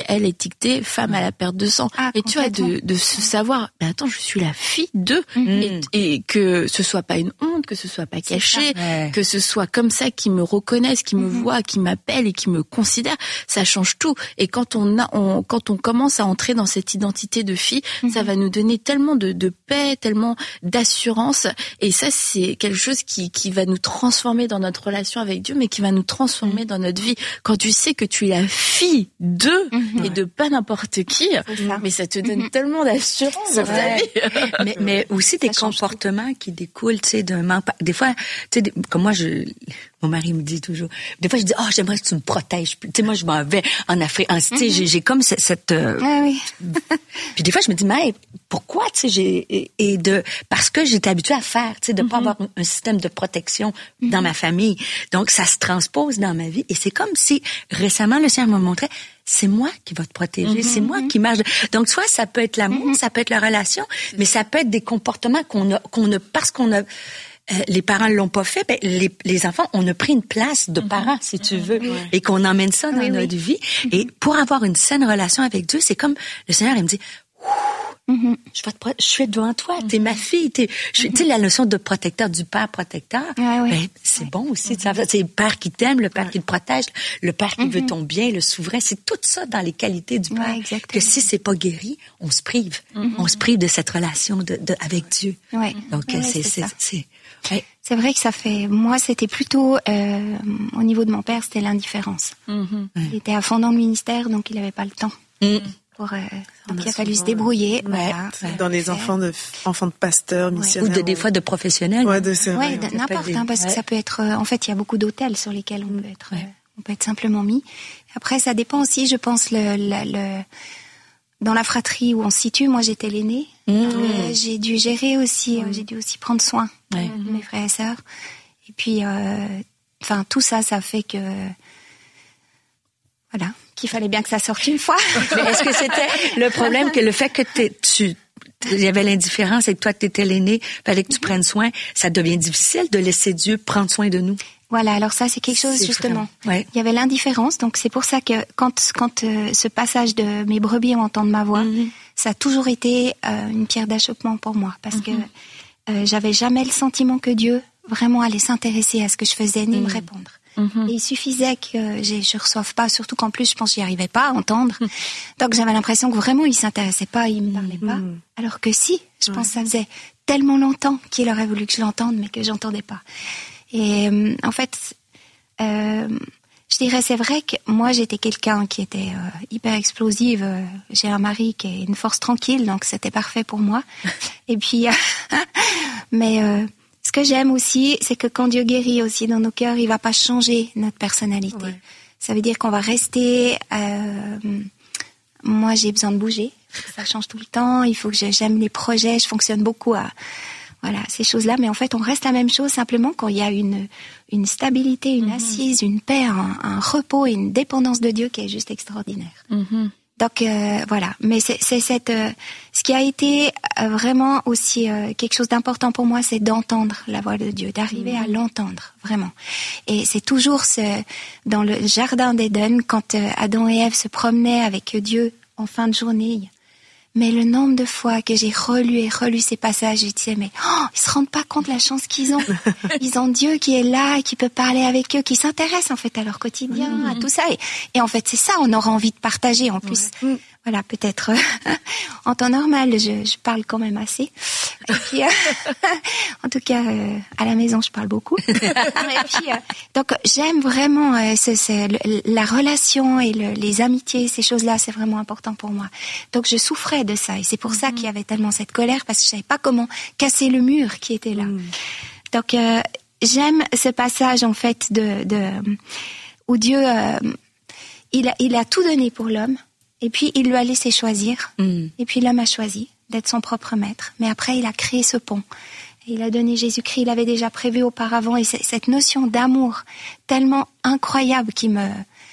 étiqueté femme à la perte de sang. Ah, et tu vois, de, de se savoir, ben attends, je suis la fille de, Mm-hmm. et, et que ce soit pas une honte, que ce soit pas caché, ouais. que ce soit comme ça, qu'ils me reconnaissent, qu'ils me Mm-hmm. voient, qu'ils m'appellent et qu'ils me considèrent, ça change tout. Et quand on a, on, quand on commence à entrer dans cette identité de fille, mm-hmm. ça va nous donner tellement de, de paix, tellement d'assurance. Et ça, c'est quelque chose qui, qui va nous transformer dans notre relation avec Dieu, mais qui va nous transformer mm-hmm. dans notre vie. Quand tu sais que tu es la fille de, mm-hmm. et de pas n'importe qui, ça. mais ça te donne mm-hmm. tellement d'assurance dans ta vie. mais, mais aussi des comportements qui découlent, tu sais, d'un manque. Des fois, tu sais, comme moi, je, mon mari me dit toujours, des fois, je dis, oh, j'aimerais que tu me protèges. Tu sais, moi, je m'en vais en Afrique. En, tu sais, j'ai, j'ai comme cette, cette euh... ah oui. Puis des fois, je me dis, mais pourquoi, tu sais, j'ai, et, et de, parce que j'étais habituée à faire, tu sais, de mm-hmm. pas avoir un, un système de protection mm-hmm. dans ma famille. Donc, ça se transpose dans ma vie. Et c'est comme si, récemment, le Seigneur me montrait, c'est moi qui va te protéger, mm-hmm. c'est moi qui marche. Donc, soit ça peut être l'amour, mm-hmm. ça peut être la relation, mais ça peut être des comportements qu'on a, qu'on a, parce qu'on a, euh, les parents l'ont pas fait, ben, les, les enfants, on a pris une place de parents, si tu veux, mm-hmm. et qu'on emmène ça dans oui, notre oui. vie. Mm-hmm. Et pour avoir une saine relation avec Dieu, c'est comme le Seigneur, il me dit, mm-hmm. je vais te, je suis devant toi, t'es ma fille, t'es, je, mm-hmm. tu sais, la notion de protecteur, du père protecteur, ouais, ouais. ben, c'est ouais. bon aussi, mm-hmm. c'est le père qui t'aime, le père ouais. qui te protège, le père qui mm-hmm. veut ton bien, le souverain, c'est tout ça dans les qualités du père, ouais, que si c'est pas guéri, on se prive, mm-hmm. on se prive de cette relation de, de avec Dieu. Ouais. Donc, ouais, c'est, c'est, c'est, c'est, c'est, ouais. c'est vrai que ça fait, moi, c'était plutôt, euh, au niveau de mon père, c'était l'indifférence. Mm-hmm. Il était à fond dans le ministère, donc il avait pas le temps. Mm-hmm. Pour, euh, donc il a fallu se débrouiller. Ouais, voilà. Dans les enfants de enfants de pasteurs, missionnaires. Ou de, des fois de professionnels. Ouais, de c'est ouais, de, n'importe, hein, parce ouais. que ça peut être. Euh, en fait, il y a beaucoup d'hôtels sur lesquels on peut être, ouais. euh, on peut être simplement mis. Après, ça dépend aussi, je pense, le, le, le dans la fratrie où on se situe. Moi, j'étais l'aînée. Mmh. Euh, j'ai dû gérer aussi. Mmh. Euh, j'ai dû aussi prendre soin ouais. de mes frères et sœurs. Et puis, enfin, euh, tout ça, ça fait que. Voilà, qu'il fallait bien que ça sorte une fois. Mais est-ce que c'était le problème que le fait que tu, il y avait l'indifférence et que toi tu étais l'aîné, fallait que tu prennes soin, ça devient difficile de laisser Dieu prendre soin de nous. Voilà, alors ça c'est quelque chose c'est justement. Ouais. Il y avait l'indifférence, donc c'est pour ça que quand quand euh, ce passage de mes brebis ont entendu ma voix, mm-hmm. ça a toujours été euh, une pierre d'achoppement pour moi parce mm-hmm. que euh, j'avais jamais le sentiment que Dieu vraiment allait s'intéresser à ce que je faisais ni mm-hmm. me répondre. Mm-hmm. Et il suffisait que j'ai, je reçoive pas, surtout qu'en plus je pense que j'y arrivais pas à entendre. Mm. Donc j'avais l'impression que vraiment il s'intéressait pas, il me parlait mm-hmm. pas. Alors que si, je ouais. pense que ça faisait tellement longtemps qu'il aurait voulu que je l'entende, mais que j'entendais pas. Et euh, en fait, euh, je dirais c'est vrai que moi j'étais quelqu'un qui était euh, hyper explosive. J'ai un mari qui est une force tranquille, donc c'était parfait pour moi. Et puis, mais euh, ce que j'aime aussi, c'est que quand Dieu guérit aussi dans nos cœurs, il va pas changer notre personnalité. Ouais. Ça veut dire qu'on va rester. Euh, moi, j'ai besoin de bouger. Ça change tout le temps. Il faut que j'aime les projets. Je fonctionne beaucoup à voilà ces choses-là. Mais en fait, on reste la même chose simplement quand il y a une une stabilité, une mm-hmm. assise, une paix, un, un repos et une dépendance de Dieu qui est juste extraordinaire. Mm-hmm. Donc euh, voilà, mais c'est, c'est cette, euh, ce qui a été euh, vraiment aussi euh, quelque chose d'important pour moi, c'est d'entendre la voix de Dieu, d'arriver mmh. à l'entendre vraiment. Et c'est toujours ce, dans le jardin d'Éden, quand euh, Adam et Ève se promenaient avec Dieu en fin de journée. Mais le nombre de fois que j'ai relu et relu ces passages, je disais, mais oh, ils se rendent pas compte la chance qu'ils ont. Ils ont Dieu qui est là et qui peut parler avec eux, qui s'intéresse en fait à leur quotidien, mmh. à tout ça. Et, et en fait, c'est ça, on aura envie de partager en plus. Ouais. Voilà, peut-être euh, en temps normal, je, je parle quand même assez. Et puis, euh, en tout cas, euh, à la maison, je parle beaucoup. Et puis, euh, donc, j'aime vraiment euh, ce, ce, le, la relation et le, les amitiés, ces choses-là, c'est vraiment important pour moi. Donc, je souffrais de ça, et c'est pour ça qu'il y avait tellement cette colère, parce que je savais pas comment casser le mur qui était là. Mm. Donc, euh, j'aime ce passage en fait de, de où Dieu, euh, il a, il a tout donné pour l'homme. Et puis, il lui a laissé choisir. Mm. Et puis, l'homme a choisi d'être son propre maître. Mais après, il a créé ce pont. Et il a donné Jésus-Christ. Il avait déjà prévu auparavant. Et c'est cette notion d'amour tellement incroyable qui me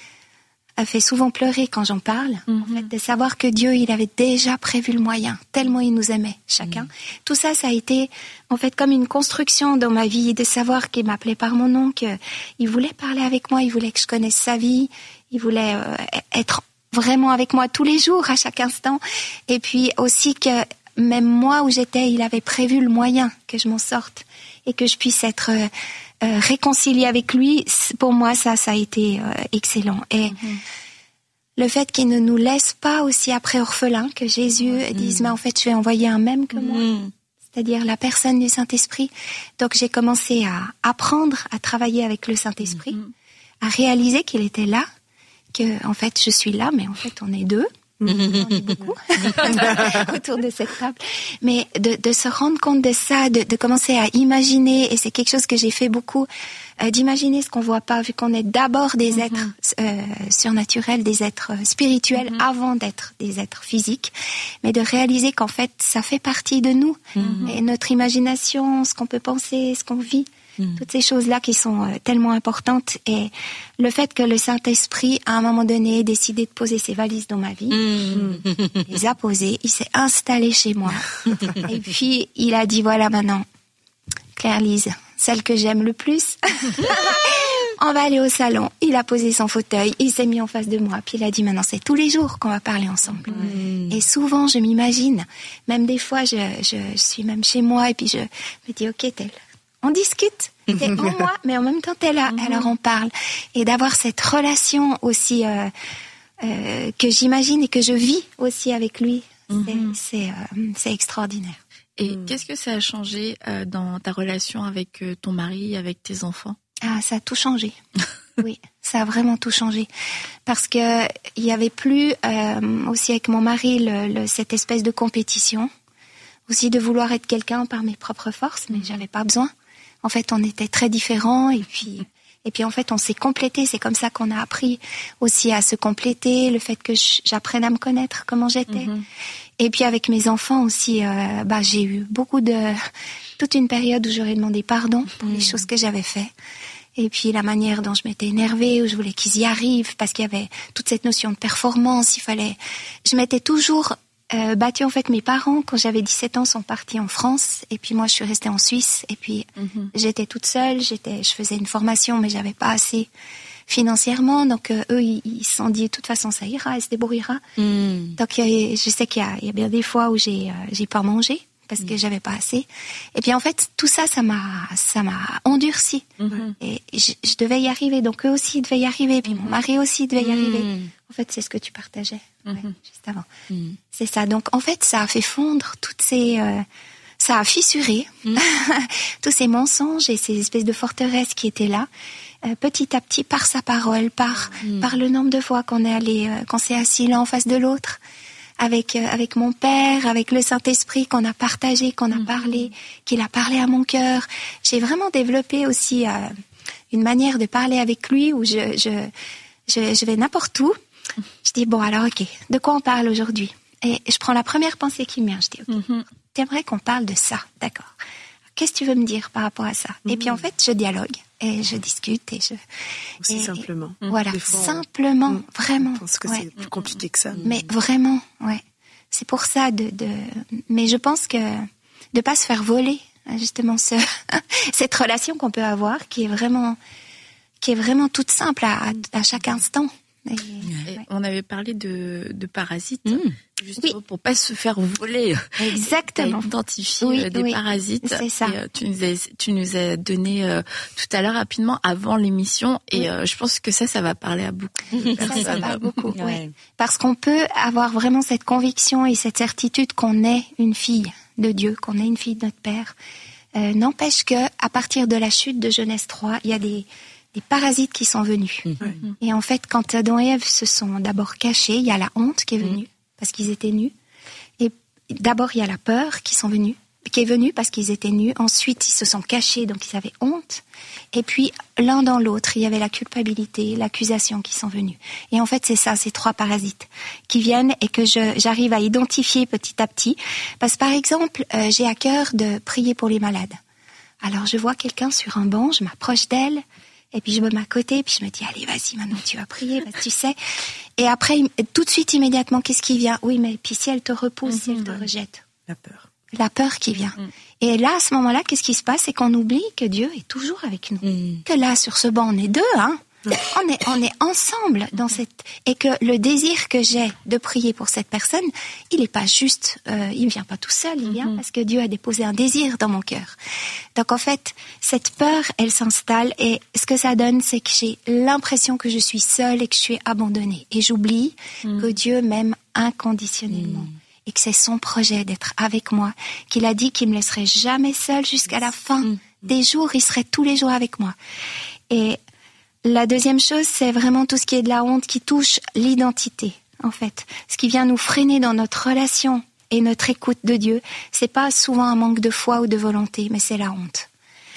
a fait souvent pleurer quand j'en parle. Mm-hmm. En fait, de savoir que Dieu, il avait déjà prévu le moyen. Tellement il nous aimait, chacun. Mm. Tout ça, ça a été, en fait, comme une construction dans ma vie. De savoir qu'il m'appelait par mon nom, qu'il voulait parler avec moi. Il voulait que je connaisse sa vie. Il voulait euh, être vraiment avec moi tous les jours, à chaque instant. Et puis aussi que même moi où j'étais, il avait prévu le moyen que je m'en sorte et que je puisse être euh, euh, réconciliée avec lui. Pour moi, ça, ça a été euh, excellent. Et mm-hmm. le fait qu'il ne nous laisse pas aussi après orphelins, que Jésus mm-hmm. dise, mais en fait, je vais envoyer un même que moi. Mm-hmm. C'est-à-dire la personne du Saint-Esprit. Donc, j'ai commencé à apprendre à travailler avec le Saint-Esprit, mm-hmm. à réaliser qu'il était là, que, en fait, je suis là, mais en fait, on est deux. On est beaucoup autour de cette table, mais de, de se rendre compte de ça, de, de commencer à imaginer, et c'est quelque chose que j'ai fait beaucoup, euh, d'imaginer ce qu'on voit pas, vu qu'on est d'abord des mm-hmm. êtres euh, surnaturels, des êtres spirituels mm-hmm. avant d'être des êtres physiques, mais de réaliser qu'en fait ça fait partie de nous, mm-hmm. et notre imagination, ce qu'on peut penser, ce qu'on vit. Mmh. Toutes ces choses-là qui sont euh, tellement importantes, et le fait que le Saint-Esprit, à un moment donné, ait décidé de poser ses valises dans ma vie, mmh. il les a posées, il s'est installé chez moi. Et puis, il a dit, voilà maintenant, Claire-Lise, celle que j'aime le plus, on va aller au salon. Il a posé son fauteuil, il s'est mis en face de moi, puis il a dit, maintenant c'est tous les jours qu'on va parler ensemble. Mmh. Et souvent, je m'imagine, même des fois, je, je, je suis même chez moi, et puis je me dis, ok, tel. On discute, t'es en moi, mais en même temps t'es là, mm-hmm. alors on parle. Et d'avoir cette relation aussi euh, euh, que j'imagine et que je vis aussi avec lui, mm-hmm. c'est, c'est, euh, c'est extraordinaire. Et mm. qu'est-ce que ça a changé euh, dans ta relation avec euh, ton mari, avec tes enfants ? Ah, ça a tout changé. Oui, ça a vraiment tout changé. Parce que il y avait plus euh, aussi avec mon mari le, le, cette espèce de compétition, aussi de vouloir être quelqu'un par mes propres forces, mais j'avais pas besoin. En fait, on était très différents, et puis, et puis en fait, on s'est complétés. C'est comme ça qu'on a appris aussi à se compléter, le fait que j'apprenne à me connaître, comment j'étais. Mm-hmm. Et puis avec mes enfants aussi, euh, bah j'ai eu beaucoup de, toute une période où j'aurais demandé pardon pour mm-hmm. les choses que j'avais fait. Et puis la manière dont je m'étais énervée, où je voulais qu'ils y arrivent, parce qu'il y avait toute cette notion de performance. Il fallait, je m'étais toujours Euh, battu en fait mes parents quand j'avais dix-sept ans sont partis en France, et puis moi je suis restée en Suisse, et puis mm-hmm. j'étais toute seule, j'étais je faisais une formation mais j'avais pas assez financièrement, donc euh, eux ils, ils se sont dit de toute façon ça ira, elle se débrouillera. Mm. Donc euh, je sais qu'il y a, il y a bien des fois où j'ai euh, j'ai pas mangé parce mm. que j'avais pas assez, et puis en fait tout ça ça m'a ça m'a endurci, mm-hmm. et je, je devais y arriver, donc eux aussi devaient y arriver, et puis mm-hmm. mon mari aussi devait y mm. arriver. En fait, c'est ce que tu partageais ouais, mm-hmm. juste avant. Mm. C'est ça. Donc, en fait, ça a fait fondre toutes ces... Euh, ça a fissuré mm. tous ces mensonges et ces espèces de forteresses qui étaient là, euh, petit à petit, par sa parole, par mm. par le nombre de fois qu'on est allé, euh, qu'on s'est assis l'un en face de l'autre, avec euh, avec mon père, avec le Saint-Esprit qu'on a partagé, qu'on a mm. parlé, qu'il a parlé à mon cœur. J'ai vraiment développé aussi euh, une manière de parler avec lui où je je je, je vais n'importe où. Je dis, bon, alors, ok, de quoi on parle aujourd'hui ? Et je prends la première pensée qui me vient. Je dis, ok, mm-hmm. t'aimerais qu'on parle de ça, d'accord. Qu'est-ce que tu veux me dire par rapport à ça ? Mm-hmm. Et puis, en fait, je dialogue et je discute et je... Aussi et, simplement. Et, voilà, fois, simplement, on, vraiment. Je pense que ouais. c'est plus compliqué que ça. Mais vraiment, ouais. C'est pour ça de... de... Mais je pense que de pas se faire voler, justement, ce... cette relation qu'on peut avoir, qui est vraiment, qui est vraiment toute simple à, à chaque instant. Et, et ouais. On avait parlé de, de parasites, mmh. justement oui. pour pas se faire voler. Exactement. Identifier oui, des oui. parasites. C'est ça. Et, euh, tu nous as, tu nous as donné euh, tout à l'heure rapidement avant l'émission, et oui. euh, je pense que ça, ça va parler à beaucoup de personnes. Ça, ça parle beaucoup. Ouais. Ouais. Parce qu'on peut avoir vraiment cette conviction et cette certitude qu'on est une fille de Dieu, qu'on est une fille de notre Père. Euh, n'empêche que à partir de la chute de Genèse trois, il y a des des parasites qui sont venus. Mmh. Et en fait, quand Adam et Ève se sont d'abord cachés, il y a la honte qui est venue, mmh. parce qu'ils étaient nus. Et d'abord, il y a la peur qui sont venus, qui est venue parce qu'ils étaient nus. Ensuite, ils se sont cachés, donc ils avaient honte. Et puis, l'un dans l'autre, il y avait la culpabilité, l'accusation qui sont venus. Et en fait, c'est ça, ces trois parasites qui viennent et que je, j'arrive à identifier petit à petit. Parce que, par exemple, euh, j'ai à cœur de prier pour les malades. Alors, je vois quelqu'un sur un banc, je m'approche d'elle, et puis je me mets à côté, puis je me dis, allez, vas-y, maintenant tu vas prier, bah, tu sais. Et après, tout de suite, immédiatement, qu'est-ce qui vient ? Oui, mais puis si elle te repousse, mm-hmm. si elle te rejette ? La peur. La peur qui vient. Mm-hmm. Et là, à ce moment-là, qu'est-ce qui se passe ? C'est qu'on oublie que Dieu est toujours avec nous. Mm-hmm. Que là, sur ce banc, on est deux, hein ? On est, on est ensemble dans cette, et que le désir que j'ai de prier pour cette personne, il est pas juste, euh, il vient pas tout seul, il vient mm-hmm. parce que Dieu a déposé un désir dans mon cœur. Donc en fait, cette peur, elle s'installe et ce que ça donne, c'est que j'ai l'impression que je suis seule et que je suis abandonnée. Et j'oublie mm. que Dieu m'aime inconditionnellement. Mm. Et que c'est son projet d'être avec moi, qu'il a dit qu'il me laisserait jamais seule jusqu'à la fin mm. des jours, il serait tous les jours avec moi. Et la deuxième chose, c'est vraiment tout ce qui est de la honte qui touche l'identité, en fait. Ce qui vient nous freiner dans notre relation et notre écoute de Dieu, c'est pas souvent un manque de foi ou de volonté, mais c'est la honte.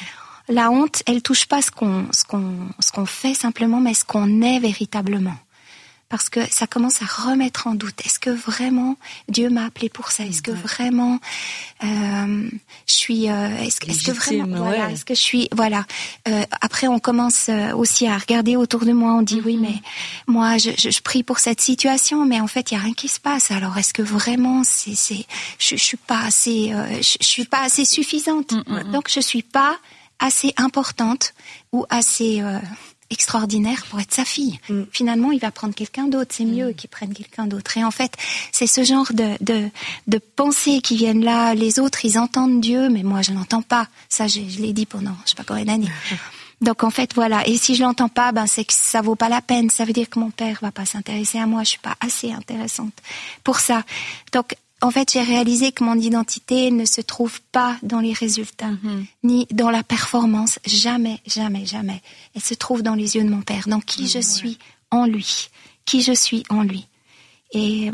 La honte, elle touche pas ce qu'on, ce qu'on, ce qu'on fait simplement, mais ce qu'on est véritablement. Parce que ça commence à remettre en doute. Est-ce que vraiment Dieu m'a appelé pour ça? Est-ce que vraiment euh, je suis euh, est-ce, est-ce que vraiment ouais. voilà, est-ce que je suis voilà. Euh, après on commence aussi à regarder autour de moi. On dit mm-hmm. oui mais moi je, je, je prie pour cette situation, mais en fait il y a rien qui se passe. Alors est-ce que vraiment c'est c'est je, je suis pas assez euh, je, je suis pas assez suffisante. Mm-hmm. Donc je suis pas assez importante ou assez euh, extraordinaire pour être sa fille. Mm. Finalement, il va prendre quelqu'un d'autre. C'est mieux mm. qu'il prenne quelqu'un d'autre. Et en fait, c'est ce genre de, de, de pensées qui viennent là. Les autres, ils entendent Dieu, mais moi, je l'entends pas. Ça, je, je l'ai dit pendant, je sais pas combien d'années. Donc, en fait, voilà. Et si je l'entends pas, ben, c'est que ça vaut pas la peine. Ça veut dire que mon père va pas s'intéresser à moi. Je suis pas assez intéressante pour ça. Donc, en fait, j'ai réalisé que mon identité ne se trouve pas dans les résultats, mm-hmm. ni dans la performance. Jamais, jamais, jamais. Elle se trouve dans les yeux de mon Père, dans qui mm-hmm. je suis en lui. Qui je suis en lui. Et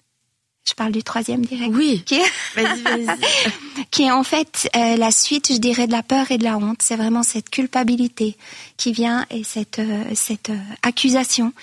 je parle du troisième direct. Oui, qui est, vas-y, vas-y. qui est en fait euh, la suite, je dirais, de la peur et de la honte. C'est vraiment cette culpabilité qui vient et cette, euh, cette euh, accusation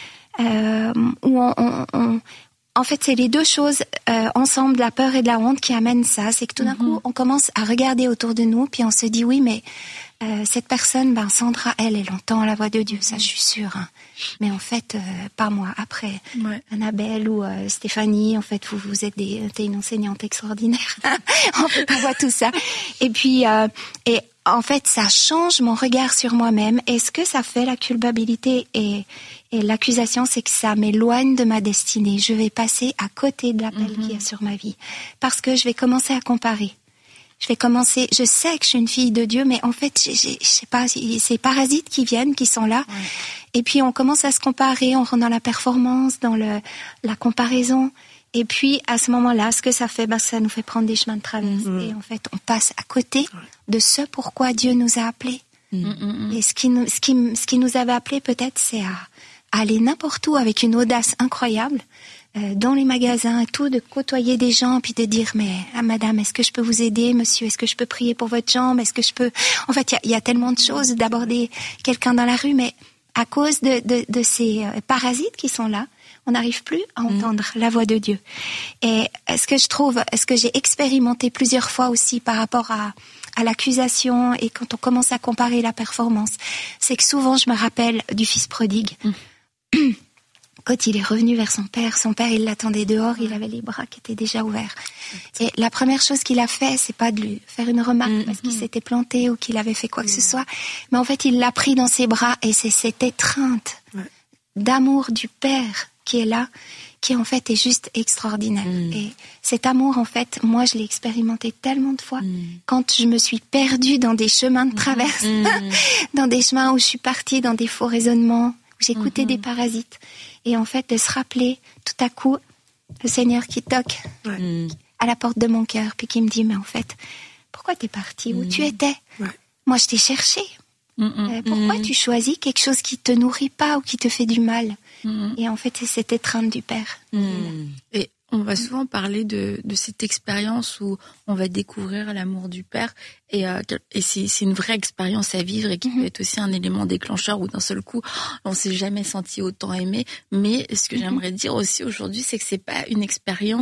euh, où on... on, on En fait, c'est les deux choses euh, ensemble, la peur et de la honte, qui amènent ça. C'est que tout d'un mm-hmm. coup, on commence à regarder autour de nous, puis on se dit, oui, mais euh, cette personne, ben Sandra, elle, elle entend la voix de Dieu, ça, je suis sûre. Hein. Mais en fait, euh, pas moi. Après, ouais. Annabelle ou euh, Stéphanie, en fait, vous, vous êtes des, t'es une enseignante extraordinaire. En fait, on voit tout ça. Et puis, euh, et en fait, ça change mon regard sur moi-même. Et ce que ça fait, la culpabilité et, et l'accusation, c'est que ça m'éloigne de ma destinée. Je vais passer à côté de l'appel mm-hmm. qu'il y a sur ma vie. Parce que je vais commencer à comparer. Je vais commencer, je sais que je suis une fille de Dieu, mais en fait, j'ai, j'ai, je sais pas, ces parasites qui viennent, qui sont là. Ouais. Et puis, on commence à se comparer, on rentre dans la performance, dans le, la comparaison. Et puis, à ce moment-là, ce que ça fait, ben, ça nous fait prendre des chemins de traverse. Mmh. Et en fait, on passe à côté de ce pourquoi Dieu nous a appelés. Mmh. Et ce qui nous, ce qui, ce qui nous avait appelés, peut-être, c'est à, à aller n'importe où avec une audace incroyable, euh, dans les magasins et tout, de côtoyer des gens, puis de dire, mais, ah, madame, est-ce que je peux vous aider, monsieur? Est-ce que je peux prier pour votre jambe? Est-ce que je peux... En fait, il y, y a tellement de choses d'aborder quelqu'un dans la rue, mais à cause de, de, de ces euh, parasites qui sont là, on n'arrive plus à entendre mmh. la voix de Dieu. Et ce que je trouve, ce que j'ai expérimenté plusieurs fois aussi par rapport à, à l'accusation et quand on commence à comparer la performance, c'est que souvent je me rappelle du fils prodigue. Mmh. Quand il est revenu vers son père, son père, il l'attendait dehors, il avait les bras qui étaient déjà ouverts. Et la première chose qu'il a fait, c'est pas de lui faire une remarque mmh. parce qu'il s'était planté ou qu'il avait fait quoi mmh. que ce soit, mais en fait, il l'a pris dans ses bras et c'est cette étreinte ouais. d'amour du père qui est là, qui en fait est juste extraordinaire. Mmh. Et cet amour, en fait, moi, je l'ai expérimenté tellement de fois. Mmh. Quand je me suis perdue dans des chemins de traverse, mmh. dans des chemins où je suis partie dans des faux raisonnements, où j'écoutais mmh. des parasites. Et en fait, de se rappeler, tout à coup, le Seigneur qui toque ouais. à la porte de mon cœur, puis qui me dit, mais en fait, pourquoi t'es partie? Mmh. Où tu étais? Ouais. Moi, je t'ai cherché. Mmh. Euh, pourquoi mmh. tu choisis quelque chose qui te nourrit pas ou qui te fait du mal? Mmh. Et en fait, c'est cette étreinte du Père. Mmh. Et on va souvent parler de, de cette expérience où on va découvrir l'amour du Père. Et, euh, et c'est, c'est une vraie expérience à vivre et qui mmh. peut être aussi un élément déclencheur où d'un seul coup, on s'est jamais senti autant aimé. Mais ce que mmh. j'aimerais dire aussi aujourd'hui, c'est que c'est pas une expérience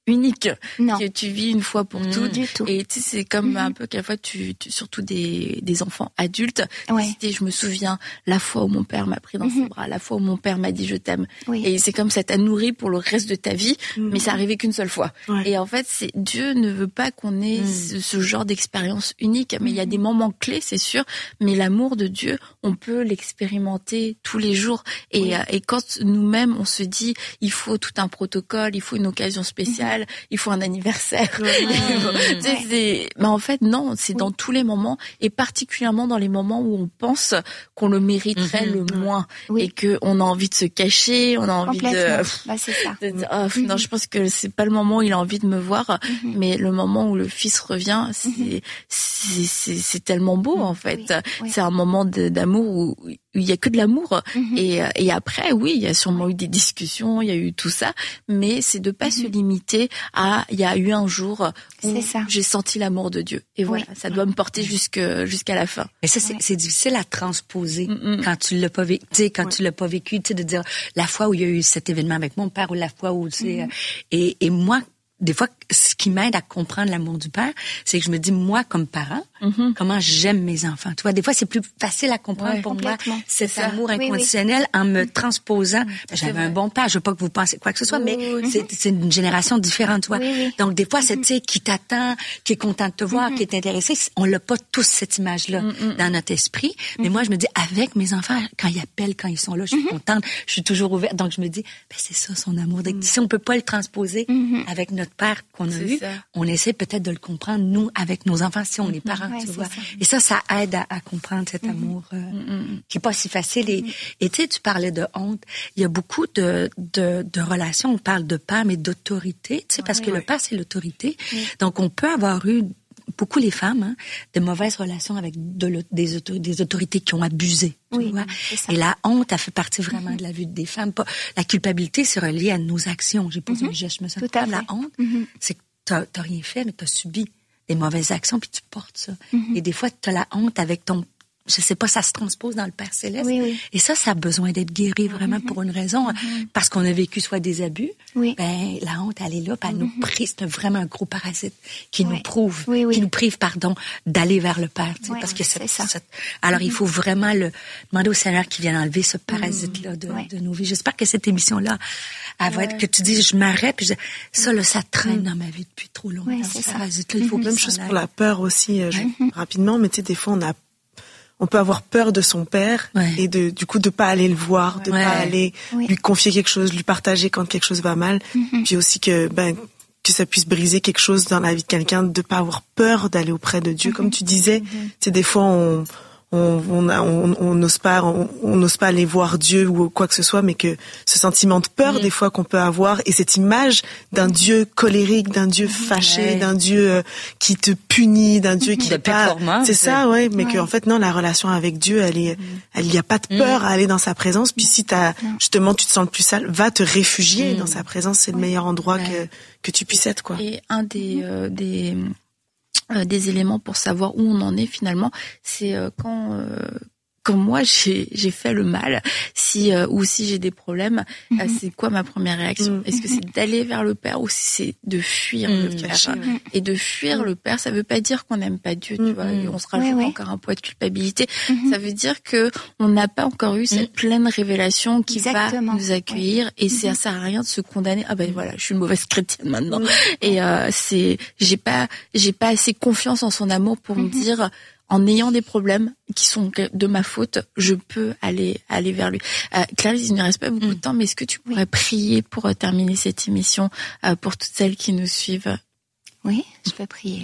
unique non. que tu vis une fois pour mmh. toutes. Du tout. Et tu sais, c'est comme mmh. un peu qu'à la fois tu, tu surtout des des enfants adultes. Ouais. Je me souviens la fois où mon père m'a pris dans mmh. ses bras, la fois où mon père m'a dit je t'aime. Oui. Et c'est comme ça t'a nourri pour le reste de ta vie, mmh. mais ça arrivait qu'une seule fois. Ouais. Et en fait, c'est Dieu ne veut pas qu'on ait mmh. ce, ce genre d'expérience unique. Mais il mmh. y a des moments clés, c'est sûr. Mais l'amour de Dieu, on peut l'expérimenter tous les jours. Et oui. euh, et quand nous-mêmes on se dit il faut tout un protocole, il faut une occasion spéciale, mmh. il faut un anniversaire. Mmh. tu sais, c'est... Mais en fait, non, c'est oui. dans tous les moments et particulièrement dans les moments où on pense qu'on le mériterait mmh. le moins oui. et qu'on a envie de se cacher, on a envie de... Bah, c'est ça. de dire, oh, mmh. Non, je pense que c'est pas le moment où il a envie de me voir, mmh. mais le moment où le fils revient, c'est, mmh. c'est, c'est, c'est tellement beau, mmh. en fait. Oui. Oui. C'est un moment de, d'amour où il y a que de l'amour. Mmh. Et, et après, oui, il y a sûrement eu des discussions, il y a eu tout ça, mais c'est de pas mmh. se limiter à, il y a eu un jour où j'ai senti l'amour de Dieu. Et voilà, oui. ça doit me porter jusque, jusqu'à la fin. Mais ça, c'est, ouais. c'est difficile à transposer mmh. quand tu l'as pas vécu, tu sais, quand ouais. tu l'as pas vécu, tu sais, de dire la fois où il y a eu cet événement avec mon père ou la fois où, tu sais, mmh. et, et moi, des fois, ce qui m'aide à comprendre l'amour du père, c'est que je me dis, moi, comme parent, mm-hmm. comment j'aime mes enfants. Tu vois, des fois, c'est plus facile à comprendre ouais, pour moi cet c'est amour inconditionnel oui, oui. en me transposant. Mm, ben, j'avais vrai. un bon père, je veux pas que vous pensiez quoi que ce soit, oui, mais oui. c'est, c'est une génération différente, tu vois. Oui, oui. Donc, des fois, c'est, tu sais, qui t'attend, qui est content de te voir, mm-hmm. qui est intéressé. On l'a pas tous cette image-là mm-hmm. dans notre esprit. Mm-hmm. Mais moi, je me dis, avec mes enfants, quand ils appellent, quand ils sont là, je suis mm-hmm. contente, je suis toujours ouverte. Donc, je me dis, ben, c'est ça, son amour. Mm-hmm. Si on peut pas le transposer mm-hmm. avec notre père qu'on a c'est eu, ça. On essaie peut-être de le comprendre, nous, avec nos enfants, si on est parents, ouais, tu vois. Ça. Et ça, ça aide à, à comprendre cet mm-hmm. amour euh, mm-hmm. qui est pas si facile. Et, mm-hmm. et tu sais, tu parlais de honte. Il y a beaucoup de, de, de relations, on parle de père, mais d'autorité, tu sais, parce ouais, que ouais. le père, c'est l'autorité. Mm-hmm. Donc, on peut avoir eu, beaucoup les femmes, hein, de mauvaises relations avec de, des, auto, des autorités qui ont abusé. Tu oui, vois? Et la honte, elle fait partie vraiment mm-hmm. de la vie des femmes. Pas, la culpabilité, c'est relié à nos actions. J'ai posé mm-hmm. un geste, je me sens tout la honte, mm-hmm. c'est que t'as, t'as rien fait, mais t'as subi des mauvaises actions, puis tu portes ça. Mm-hmm. Et des fois, t'as la honte avec ton... Je sais pas, ça se transpose dans le Père Céleste. Oui, oui. Et ça, ça a besoin d'être guéri vraiment mm-hmm. pour une raison. Mm-hmm. Parce qu'on a vécu soit des abus, oui. ben, la honte, elle est là, puis elle mm-hmm. nous prive. C'est vraiment un gros parasite qui oui. nous prouve, oui, oui. qui nous prive, pardon, d'aller vers le Père. Tu sais, oui, parce que c'est, c'est ça. C'est... Alors, mm-hmm. il faut vraiment le demander au Seigneur qui vienne enlever ce parasite-là de, mm-hmm. de nos vies. J'espère que cette émission-là, elle va ouais. être, que tu dis, je m'arrête, puis je... ça, là, ça traîne mm-hmm. dans ma vie depuis trop longtemps. Oui, c'est ce parasite-là. Il faut mm-hmm. même chose pour la peur aussi, euh, mm-hmm. rapidement, mais tu sais, des fois, on a on peut avoir peur de son père ouais. et de du coup de pas aller le voir, de ouais. pas aller oui. lui confier quelque chose, lui partager quand quelque chose va mal. Mm-hmm. Puis aussi que ben que ça puisse briser quelque chose dans la vie de quelqu'un, de pas avoir peur d'aller auprès de Dieu. Mm-hmm. Comme tu disais, mm-hmm. tu sais, des fois on on on a, on, on n'ose pas on, on n'ose pas aller voir Dieu ou quoi que ce soit, mais que ce sentiment de peur mmh. des fois qu'on peut avoir et cette image d'un mmh. Dieu colérique, d'un Dieu fâché, ouais. d'un Dieu euh, qui te punit, d'un Dieu qui de pas c'est ça ouais, mais ouais. que en fait non, la relation avec Dieu, elle est mmh. elle y a pas de peur mmh. à aller dans sa présence, puis si t'as justement tu te sens le plus sale, va te réfugier mmh. dans sa présence, c'est ouais. le meilleur endroit ouais. que que tu puisses être quoi. Et un des euh, des Euh, des éléments pour savoir où on en est finalement, c'est euh, quand euh, quand moi j'ai j'ai fait le mal, si euh, ou si j'ai des problèmes, mm-hmm. euh, c'est quoi ma première réaction? Mm-hmm. Est-ce que c'est d'aller vers le Père ou si c'est de fuir mm-hmm. le Père? Mm-hmm. Et de fuir mm-hmm. le Père, ça veut pas dire qu'on n'aime pas Dieu, tu mm-hmm. vois, et on se rajoute ouais, encore ouais. un poids de culpabilité. Mm-hmm. Ça veut dire que on n'a pas encore eu cette mm-hmm. pleine révélation qui Exactement. va nous accueillir ouais. et mm-hmm. ça sert à rien de se condamner. Ah ben voilà, je suis une mauvaise chrétienne maintenant. Mm-hmm. Et euh, c'est j'ai pas j'ai pas assez confiance en son amour pour mm-hmm. me dire en ayant des problèmes qui sont de ma faute, je peux aller aller vers lui. Euh, Clarisse, il ne reste pas beaucoup de temps, mais est-ce que tu pourrais oui. prier pour euh, terminer cette émission euh, pour toutes celles qui nous suivent? Oui, je peux prier.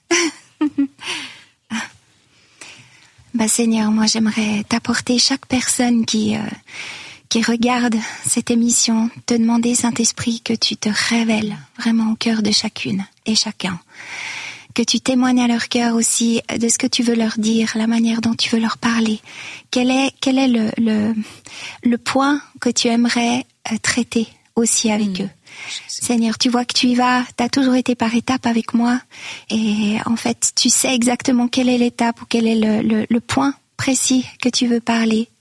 oui. Bah Seigneur, moi j'aimerais t'apporter chaque personne qui euh, qui regarde cette émission, te demander Saint-Esprit que tu te révèles vraiment au cœur de chacune et chacun. Que tu témoignes à leur cœur aussi de ce que tu veux leur dire, la manière dont tu veux leur parler. Quel est, quel est le, le, le point que tu aimerais traiter aussi avec mmh. eux? Seigneur, tu vois que tu y vas, tu as toujours été par étapes avec moi. Et en fait, tu sais exactement quelle est l'étape ou quel est le, le, le point précis que tu veux parler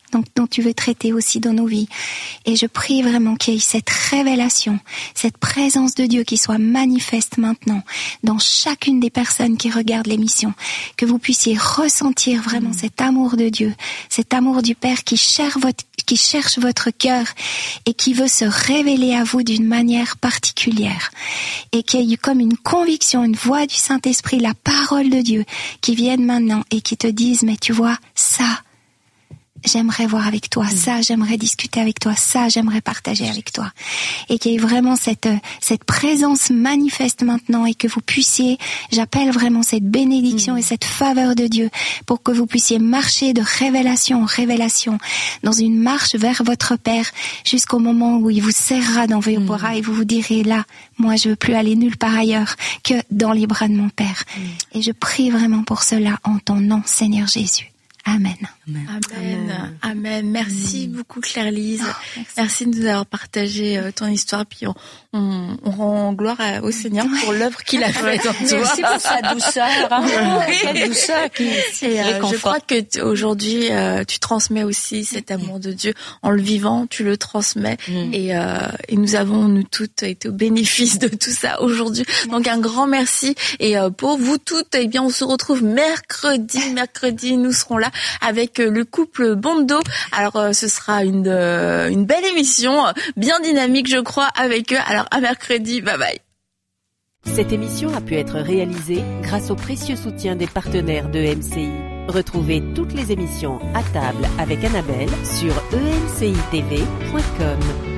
donc, dont tu veux traiter aussi dans nos vies. Et je prie vraiment qu'il y ait cette révélation, cette présence de Dieu qui soit manifeste maintenant dans chacune des personnes qui regardent l'émission, que vous puissiez ressentir vraiment cet amour de Dieu, cet amour du Père qui cherche votre, qui cherche votre cœur et qui veut se révéler à vous d'une manière particulière. Et qu'il y ait comme une conviction, une voix du Saint-Esprit, la parole de Dieu qui vienne maintenant et qui te dise, mais tu vois, ça, j'aimerais voir avec toi, ça, j'aimerais discuter avec toi, ça, j'aimerais partager avec toi. Et qu'il y ait vraiment cette, cette présence manifeste maintenant et que vous puissiez, j'appelle vraiment cette bénédiction et cette faveur de Dieu pour que vous puissiez marcher de révélation en révélation dans une marche vers votre Père jusqu'au moment où il vous serrera dans vos bras et vous vous direz là, moi je veux plus aller nulle part ailleurs que dans les bras de mon Père. Et je prie vraiment pour cela en ton nom, Seigneur Jésus. Amen. Amen. Amen. Amen. Merci Amen. beaucoup Claire-Lise. Oh, merci. merci de nous avoir partagé euh, ton histoire. Puis on, on, on rend gloire à, au Seigneur ouais. pour l'œuvre qu'il a faite en toi. Merci pour sa douceur. Hein. Oui. Cette douceur qui, qui et, euh, je crois que t- aujourd'hui euh, tu transmets aussi cet amour de Dieu en le vivant. Tu le transmets mm. et, euh, et nous avons nous toutes été au bénéfice de tout ça aujourd'hui. Donc un grand merci. Et euh, pour vous toutes, eh bien on se retrouve mercredi. Mercredi, nous serons là avec le couple Bondo. Alors euh, ce sera une euh, une belle émission, bien dynamique je crois avec eux. Alors à mercredi, bye bye. Cette émission a pu être réalisée grâce au précieux soutien des partenaires de M C I. Retrouvez toutes les émissions à table avec Annabelle sur e m c i t v point com.